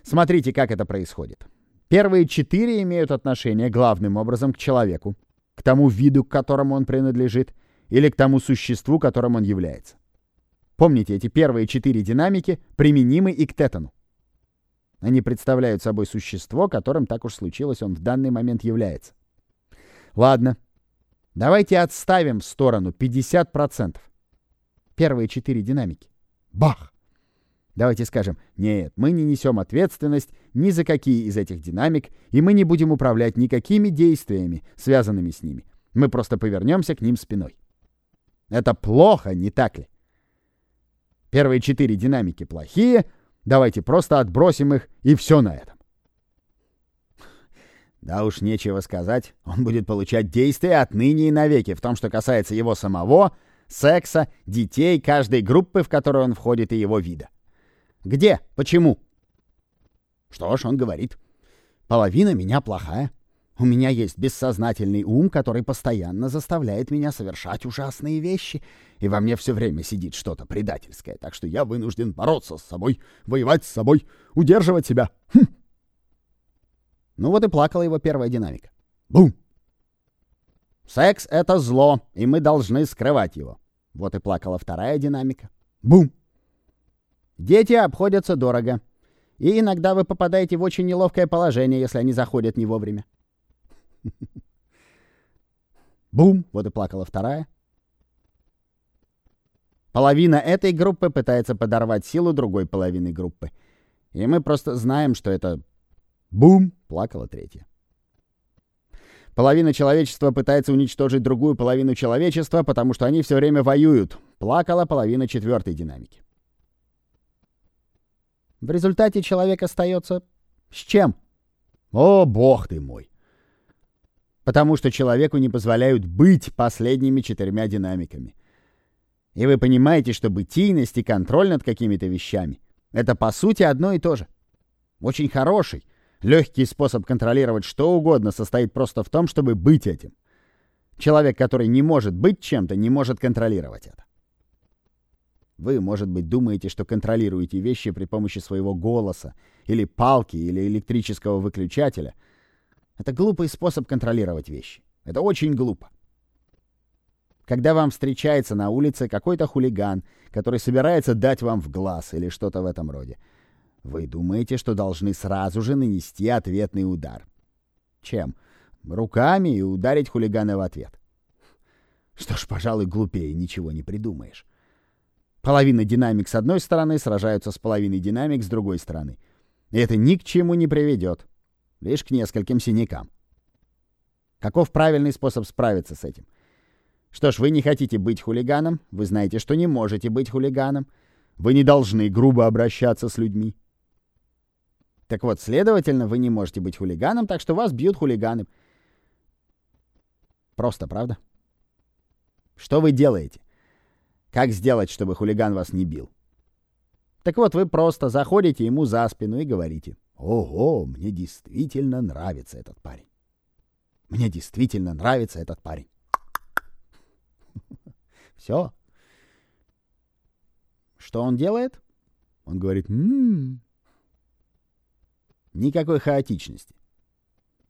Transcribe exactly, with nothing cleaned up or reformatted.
Смотрите, как это происходит. Первые четыре имеют отношение главным образом к человеку, к тому виду, к которому он принадлежит, или к тому существу, которым он является. Помните, эти первые четыре динамики применимы и к тетану. Они представляют собой существо, которым, так уж случилось, он в данный момент является. Ладно, давайте отставим в сторону пятьдесят процентов. Первые четыре динамики. Бах! Давайте скажем, нет, мы не несем ответственность ни за какие из этих динамик, и мы не будем управлять никакими действиями, связанными с ними. Мы просто повернемся к ним спиной. Это плохо, не так ли? Первые четыре динамики плохие, давайте просто отбросим их, и все на этом. Да уж нечего сказать, он будет получать действия отныне и навеки в том, что касается его самого, секса, детей, каждой группы, в которую он входит, и его вида. Где? Почему? Что ж, он говорит, половина меня плохая. У меня есть бессознательный ум, который постоянно заставляет меня совершать ужасные вещи, и во мне все время сидит что-то предательское, так что я вынужден бороться с собой, воевать с собой, удерживать себя. Хм. Ну вот и плакала его первая динамика. Бум! Секс — это зло, и мы должны скрывать его. Вот и плакала вторая динамика. Бум! Дети обходятся дорого, и иногда вы попадаете в очень неловкое положение, если они заходят не вовремя. Бум! Вот и плакала вторая. Половина этой группы пытается подорвать силу другой половины группы. И мы просто знаем, что это... Бум! Плакала третья. Половина человечества пытается уничтожить другую половину человечества, потому что они все время воюют. Плакала половина четвертой динамики. В результате человек остается с чем? О, бог ты мой! Потому что человеку не позволяют быть последними четырьмя динамиками. И вы понимаете, что бытийность и контроль над какими-то вещами — это по сути одно и то же. Очень хороший, легкий способ контролировать что угодно состоит просто в том, чтобы быть этим. Человек, который не может быть чем-то, не может контролировать это. Вы, может быть, думаете, что контролируете вещи при помощи своего голоса, или палки, или электрического выключателя. Это глупый способ контролировать вещи. Это очень глупо. Когда вам встречается на улице какой-то хулиган, который собирается дать вам в глаз или что-то в этом роде, вы думаете, что должны сразу же нанести ответный удар. Чем? Руками и ударить хулигана в ответ. Что ж, пожалуй, глупее ничего не придумаешь. Половина динамик с одной стороны сражаются с половиной динамик с другой стороны. И это ни к чему не приведет. Лишь к нескольким синякам. Каков правильный способ справиться с этим? Что ж, вы не хотите быть хулиганом, вы знаете, что не можете быть хулиганом, вы не должны грубо обращаться с людьми. Так вот, следовательно, вы не можете быть хулиганом, так что вас бьют хулиганы. Просто, правда? Что вы делаете? Как сделать, чтобы хулиган вас не бил? Так вот, вы просто заходите ему за спину и говорите: «Ого, мне действительно нравится этот парень. Мне действительно нравится этот парень». Все. Что он делает? Он говорит: «М-м-м». Никакой хаотичности.